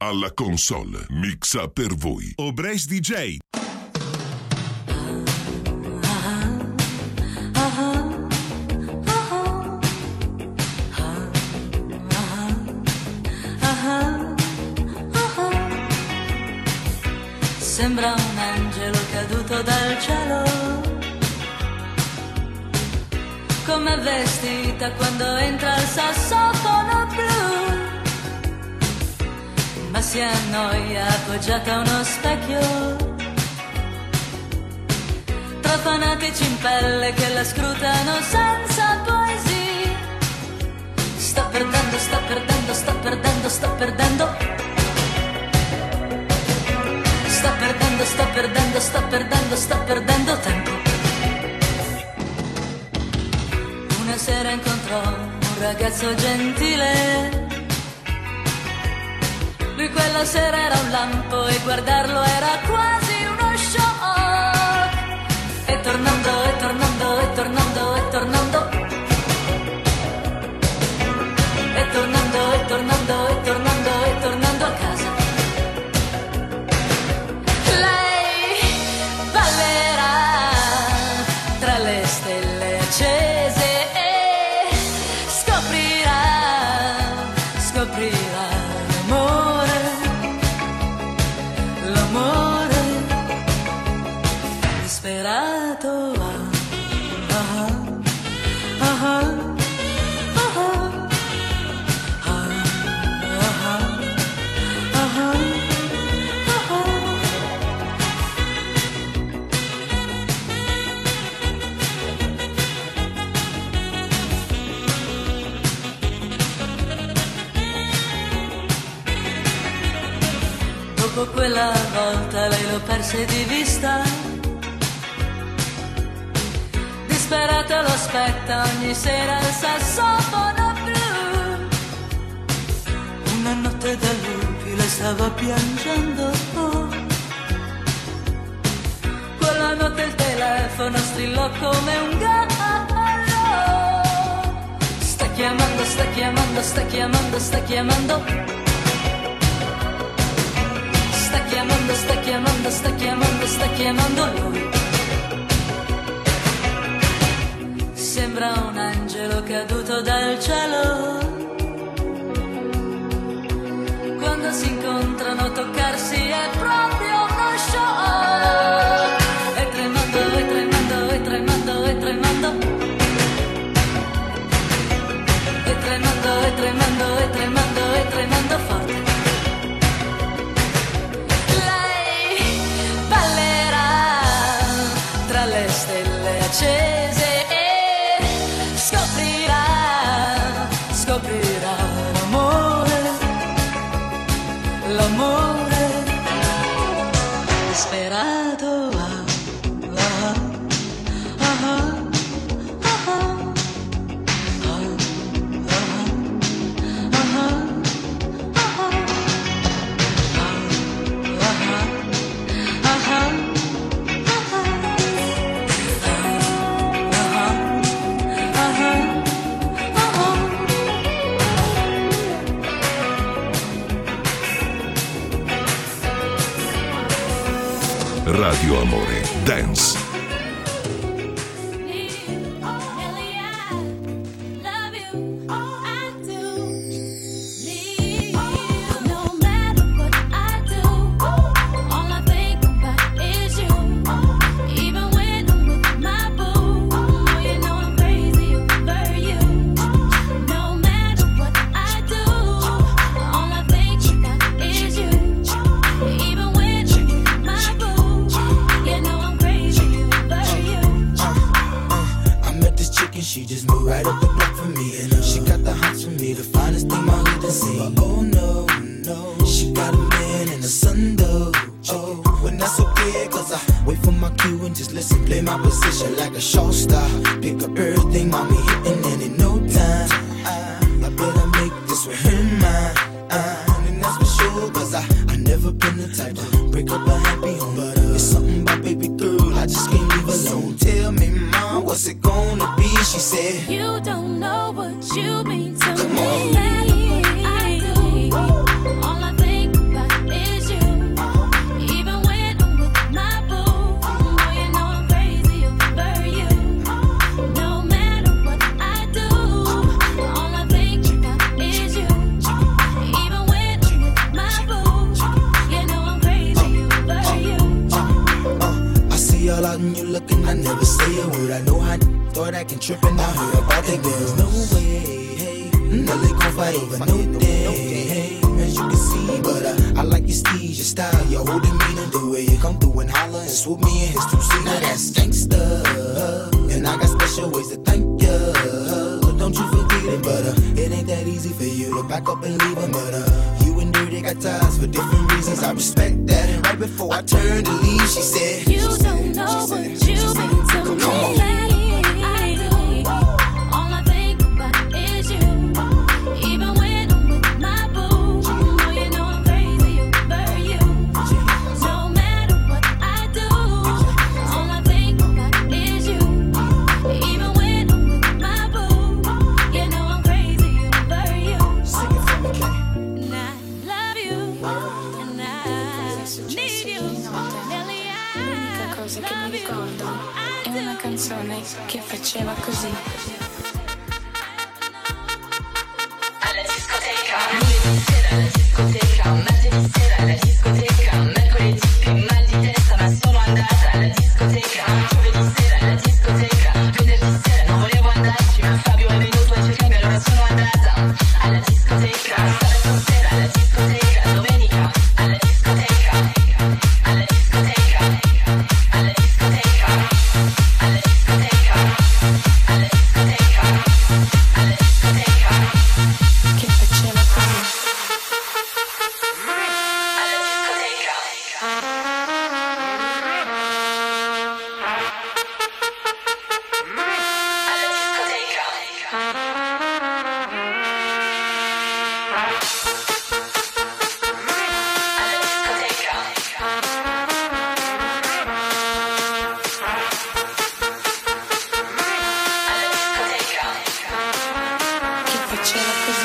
Alla console mixa per voi Obresh DJ. Sembra un angelo caduto dal cielo, come vestita quando entra il sassofono blu, ma si annoia appoggiata a uno specchio, tra fanatici in pelle che la scrutano senza poesia. Sta perdendo, sta perdendo, sta perdendo, sta perdendo. Sta perdendo, sta perdendo, sta perdendo, sta perdendo tempo. Una sera incontrò un ragazzo gentile. Lui quella sera era un lampo e guardarlo era quasi uno shock. E tornando, e tornando, e tornando, e tornando. E tornando, e tornando, e tornando, e tornando a casa. Tra le stelle accese e scoprirà l'amore disperato. Dopo quella volta lei lo perse di vista, disperata lo aspetta ogni sera il sassofono blu. Una notte da lupi lei stava piangendo, quella notte il telefono strillò come un gallo. Sta chiamando, sta chiamando, sta chiamando, sta chiamando. Sta chiamando, sta chiamando, sta chiamando, sta chiamando lui. Sembra un angelo caduto dal cielo. Quando si incontrano toccarsi è proprio uno shock. E tremando, e tremando, e tremando, e tremando. E tremando, e tremando, e tremando, e tremando forte. Le stelle accese e scoprirà l'amore disperato. Radio Amore Dance. She just moved right up the block for me, and she got the hots for me, the finest thing my hood has seen. But oh no, no, she got a man and a son though. Oh, when that's okay, cause I wait for my cue and just listen, play my position like a show star. Pick up everything, mommy hitting, and in no time, I better make this with her mine. And that's for sure, cause I never been the type to break up a happy home. But it's something about baby girl, I just can't leave alone. Tell me, mom, what's it gonna be? She said, you don't know what you mean to come me. on. No matter what I do, all I think about sudden you looking, I never say a word. I know how thought I can trip and I heard about the girls. No way, hey, no they gon' fight over no day, hey, as you can see. But I like your steez, your style, your whole demeanor, the way you come through and holler and swoop me in his two-seater. That's gangsta, and I got special ways to thank ya. Don't you forget it, but it ain't that easy for you to back up and leave him. But you and Dirty got ties for different reasons. I respect that. And right before I turned to leave, she said, You don't know what you've been to me. I do. All I think about is you. Even when I'm with my boo, oh, you know I'm crazy over you. No matter what I do, all I think about is you. Even when I'm with my boo, you know I'm crazy over you. Sing it for me, Kay. And I love you, and I need you. Really, L'unica cosa che mi ricordo è una canzone che faceva così. Alla discoteca, lunedì sera alla discoteca, martedì sera alla discoteca, mercoledì che mal di testa ma sono andata alla discoteca, giovedì sera alla discoteca, venerdì sera non volevo andarci ma Fabio è venuto a cercarmi allora sono andata alla discoteca, sabato sera alla discoteca, domenica alla discoteca, alla discoteca, alla discoteca, alla discoteca, alla discoteca, alla discoteca. Che faceva così. Alla discoteca. Alla Che faceva così.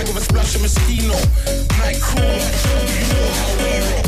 bag with a splash of Moschino. Night cool, you know how we roll.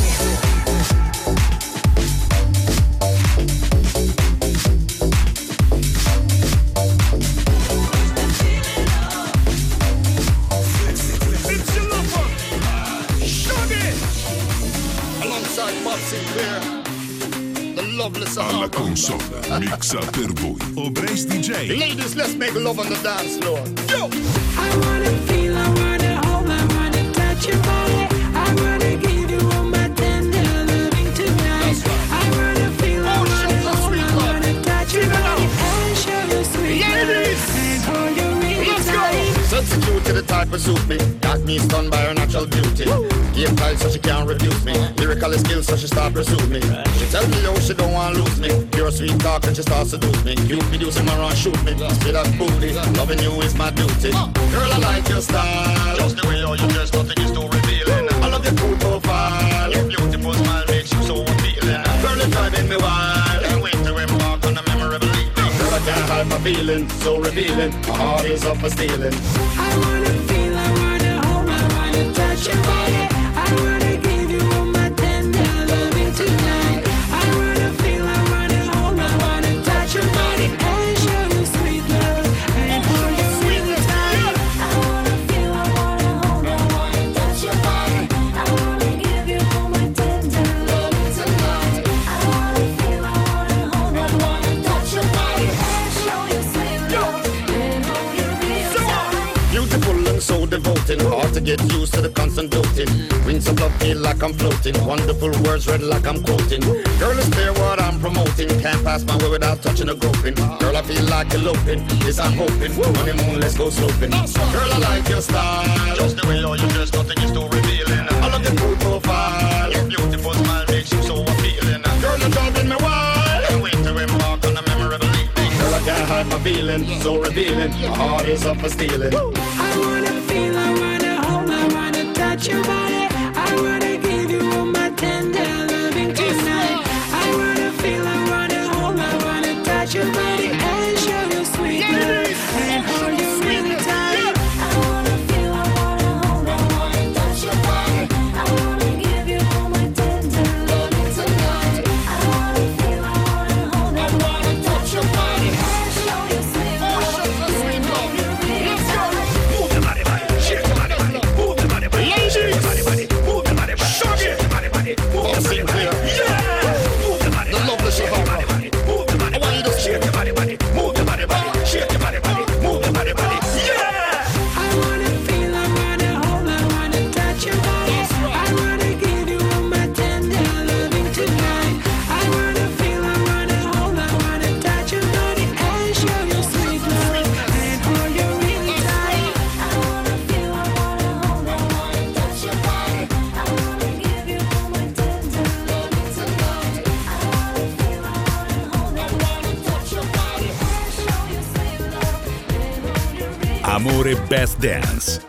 Alla console, mixa per voi Obrez DJ. Ladies, let's make love on the dance floor. Yo! I wanna feel, I wanna hold, I wanna touch your body. I wanna give you all my tender loving tonight. I wanna feel, I wanna hold, I wanna touch your body and show you sweet love and hold you really tight. Sexy cute to the type of suit me. Got me stunned by her natural beauty. Game tight so she can't refuse me. Lyrical skills so she start pursue me. She tell me yo she don't want lose me. Pure sweet talk and she starts seduce me. You be using my run shoot me. See that booty, loving you is my duty. Girl I like your style. Just the way you dress, nothing is too revealing. I love your cool profile. Your beautiful smile makes you so appealing. Girl it's driving me wild. Can't wait to embark on a memorable evening. Girl I can't hide my feelings, so revealing. My heart is up for stealing. I wanna feel, I wanna hold, I wanna touch your body. I wanna give you all my tender loving tonight. I wanna feel, I wanna hold, I wanna touch your body and show you sweet love and hold you really tight. I wanna feel, I wanna hold, I wanna touch your body. I wanna give you all my tender loving tonight. I wanna feel, I wanna hold, I wanna touch your body and show you sweet love and hold you real tight. Beautiful and so devoting. Hard to get used to the constant doting. Wings of love feel like I'm floating. Wonderful words read like I'm quoting. Girl, it's clear what I'm promoting. Can't pass my way without touching or groping. Girl, I feel like eloping. Yes, I'm hoping. Honeymoon, let's go sloping. Girl, I like your style. Just the way you dress, nothing is too revealing. I love your cool profile. Your beautiful smile makes you so appealing. Girl, you're driving me wild. Can't wait to embark on a memorable evening. Girl, I can't hide my feelings, so revealing. My heart is up for stealing. I wanna feel, I wanna hold, I wanna touch your body. I wanna give you all my tender loving tonight. I wanna feel, I wanna hold, I wanna touch your body and show you sweet love and hold you really tight. I wanna feel, I wanna hold, I wanna touch your body. I wanna give you all my tender loving tonight. I wanna feel, I wanna hold, I wanna touch your body and show you sweet love and hold you really tight. Move your body, shake your body, move your body, shake your body, move your body, shake your body, move your body, yeah, move your body, The lovely shake your body, move your body, shake your body, move your body, shake your body, move your body, yeah. I wanna feel, I wanna hold, I wanna touch your body. I wanna give you all my tender loving tonight. I wanna feel, I wanna hold, I wanna touch your body and show you sweet love and hold you really tight. I wanna feel, I wanna hold, I wanna touch your body. I wanna give you all my tender loving tonight. I wanna feel, I wanna hold, I wanna touch your body and show you sweet love and hold you really tight. Amore Best Dance.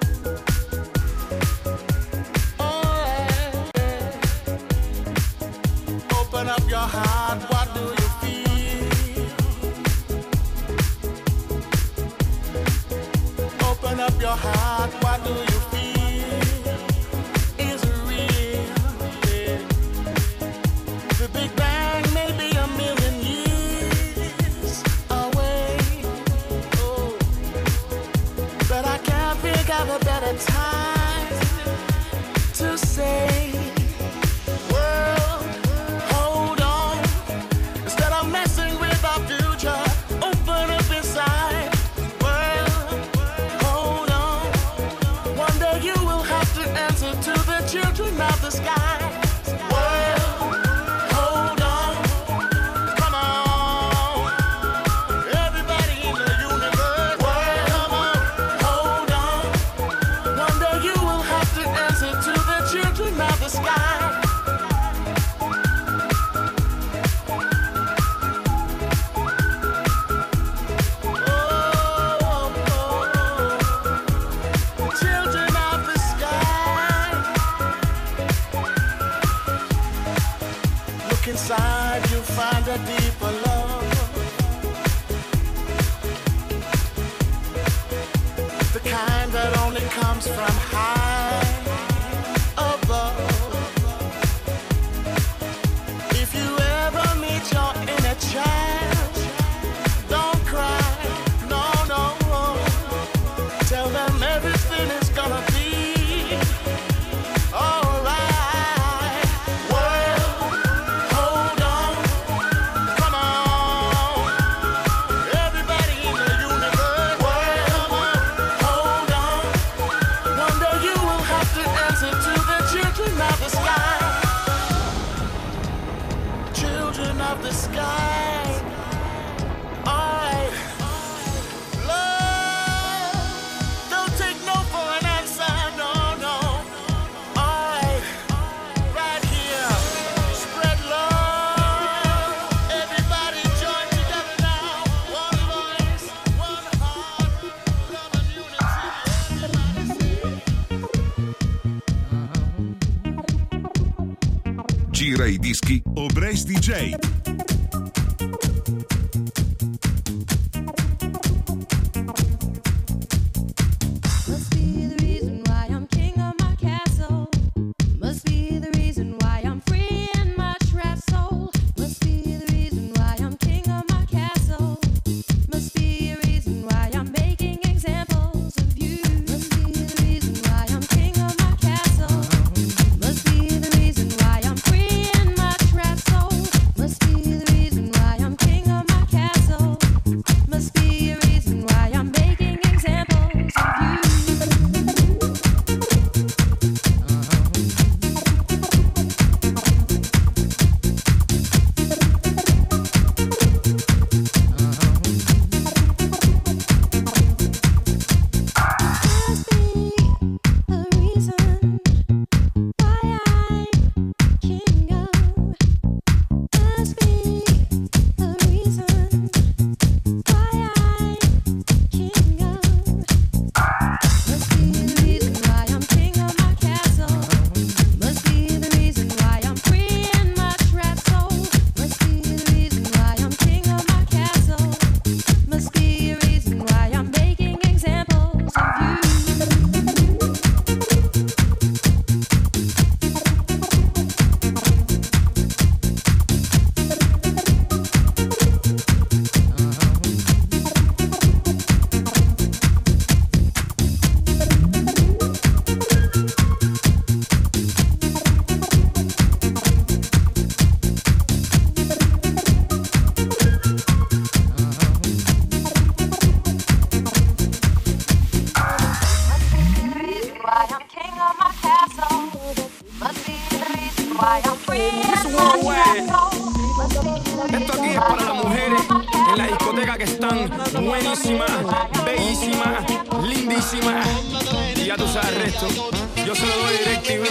Open up your heart, what do you feel? Open up your heart, what do you feel? Is it real? Yeah. The Big Bang may be a million years away. Oh. But I can't think of a better time to say, world, hold on. Instead of messing with our future, open up inside. World, hold on. One day you will have to answer to the children of the sky. World, hold on. Come on. Everybody in the universe. World, come on. Hold on. One day you will have to answer to the children of the sky. Children of the sky. Look inside, you'll find a deeper love. The kind that only comes comes from high above. If you ever meet your inner child, don't cry, no, no. Tell them everything is gonna be alright. World, hold on, come on. Everybody in the universe, world, hold on. One day you will have to answer to the children of the sky. Children of the sky. Alright. Love, don't take no for an answer, no, no. Alright. Right here. Spread love. Everybody join together now. One voice, one heart, love and unity. Gira i dischi O'Brace DJ. Must be the reason why I'm king of my castle. Must be the reason why I'm free in my trapped soul. Must be the reason why I'm king of my castle. Must be a reason why I'm making examples of you. Must be the reason why I'm king of my castle. Must be the reason why I'm free in my trapped soul. Must be the reason why I'm king of my castle. Must be a reason why I'm making examples of you. Must be the reason why I'm king of. Must be the reason why I'm king of. Must be the reason why I'm king of my castle. Must be the reason why I'm free in my trapped soul. Must be the reason why I'm king of my castle. Must be a reason why I'm making examples of you. Why I'm king of my castle. Must be the reason why I'm free in my trapped soul. Must be the Esto aquí reason es why para las I'm mujeres king of my en la castle. discoteca que están buenísimas, bellísimas, lindísimas. Y ya tú sabes el resto. Yo se lo doy DirecTV.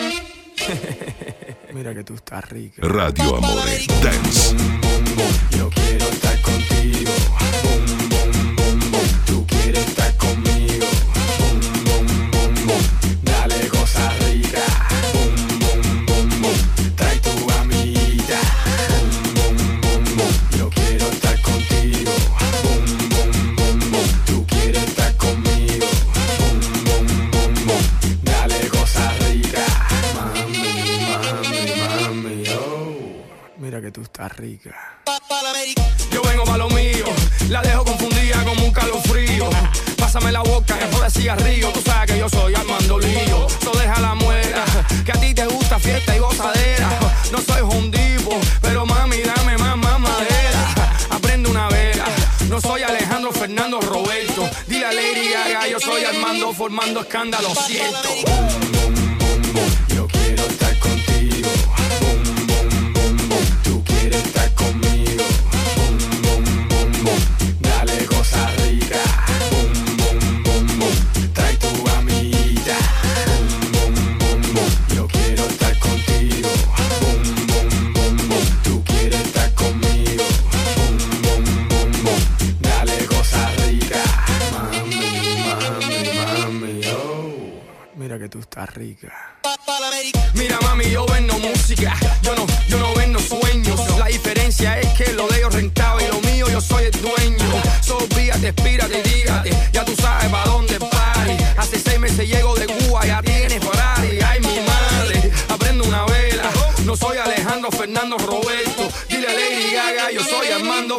Mira que tú estás rica. Radio Amore Dance. Yo quiero estar contigo. Bum, bum, bum, bum. Tú quieres estar conmigo. Bum, bum, bum, bum. Dale cosa rica. Bum, bum, bum, bum. Trae tu amiguita. Bum, bum, bum, bum. Yo quiero estar contigo. Bum, bum, bum, bum. Tú quieres estar conmigo. Bum, bum, bum, bum. Dale cosa rica. Mami, mami, mami, oh. Mira que tú estás rica. Yo vengo pa' lo mío, la dejo confundida como un calofrío. Pásame la boca, después de cigarrillo. Tú sabes que yo soy Armando Lío. So deja la muela, que a ti te gusta fiesta y gozadera. No soy hondipo, pero mami dame más madera. Aprende una vela, no soy Alejandro Fernando Roberto. Dile a Lady Gaga, yo soy Armando formando escándalo, siento. Yo quiero estar contigo. Bum, bum, bum, bum. Tú quieres estar conmigo. Bum, bum, bum, bum. Dale cosa rica. Bum, bum, bum, bum. Trae tu amiguita. Bum, bum, bum, bum. Yo quiero estar contigo. Bum, bum, bum, bum. Tú quieres estar conmigo. Bum, bum, bum, bum. Dale cosa rica. Mami, mami, mami, oh. Mira que tú estás rica. Mira mami, yo vendo música, yo no vendo sueños. La diferencia es que lo de ellos rentaba y lo mío yo soy el dueño. So olvídate, espírate y dígate, ya tú sabes pa' dónde party. Hace 6 meses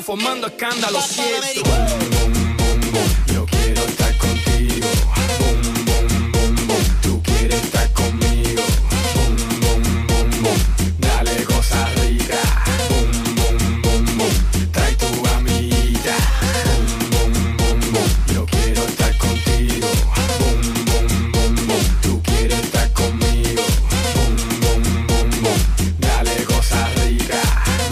ando formando escándalo, cierto. Yo quiero estar contigo. Boom, boom, boom, boom. Tú quieres estar conmigo. Boom, boom, boom, boom. Dale cosa rica. Boom, boom, boom, boom. Trae tu amiguita. Boom, boom, boom, boom. Yo quiero estar contigo. Boom, boom, boom, boom. Tú quieres estar conmigo. Boom, boom, boom, boom. Dale cosa rica.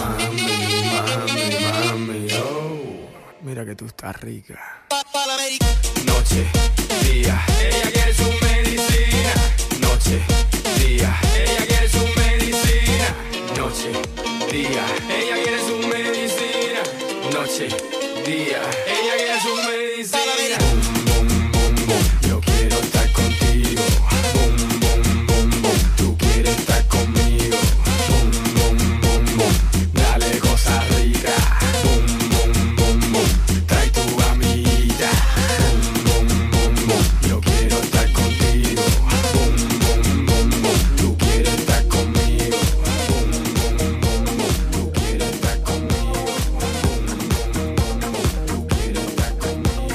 Mami, oh. Mira que tú estás rica. Noche, día, ella quiere su medicina. Noche, día, ella quiere su medicina. Noche, día, ella quiere su medicina. Noche, día, ella quiere su medicina. Boom, boom, boom, boom. Yo quiero estar contigo. Boom, boom, boom, boom. Tú quieres estar conmigo. Boom, boom, boom, boom. Dale cosa rica. Boom, boom, boom, boom. Trae tu amiguita. Boom, boom, boom, boom. Yo quiero estar contigo. Boom, boom, boom, boom. Tú quieres estar conmigo. Boom, boom, boom, boom. Tú quieres estar conmigo. Boom, boom, boom, boom. Tú quieres estar conmigo.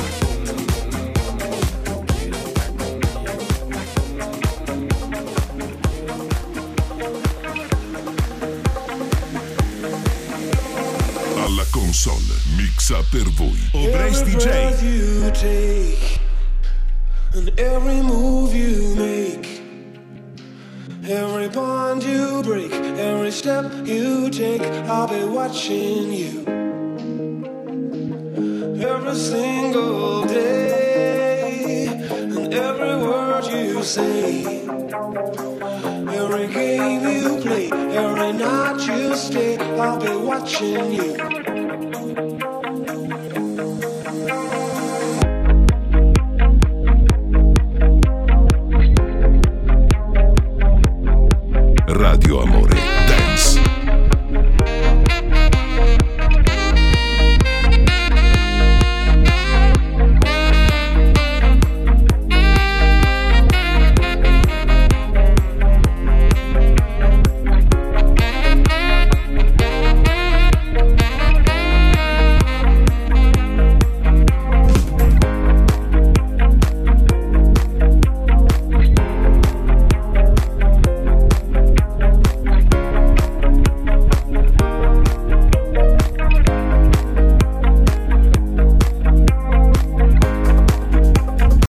Alla console mixa per voi Obrez Every DJ. breath you take and every move you make, every bond you break, every step you take, I'll be watching you. Every single day and every word you say, every game you play, every night you stay, I'll be watching you. Radio Amore.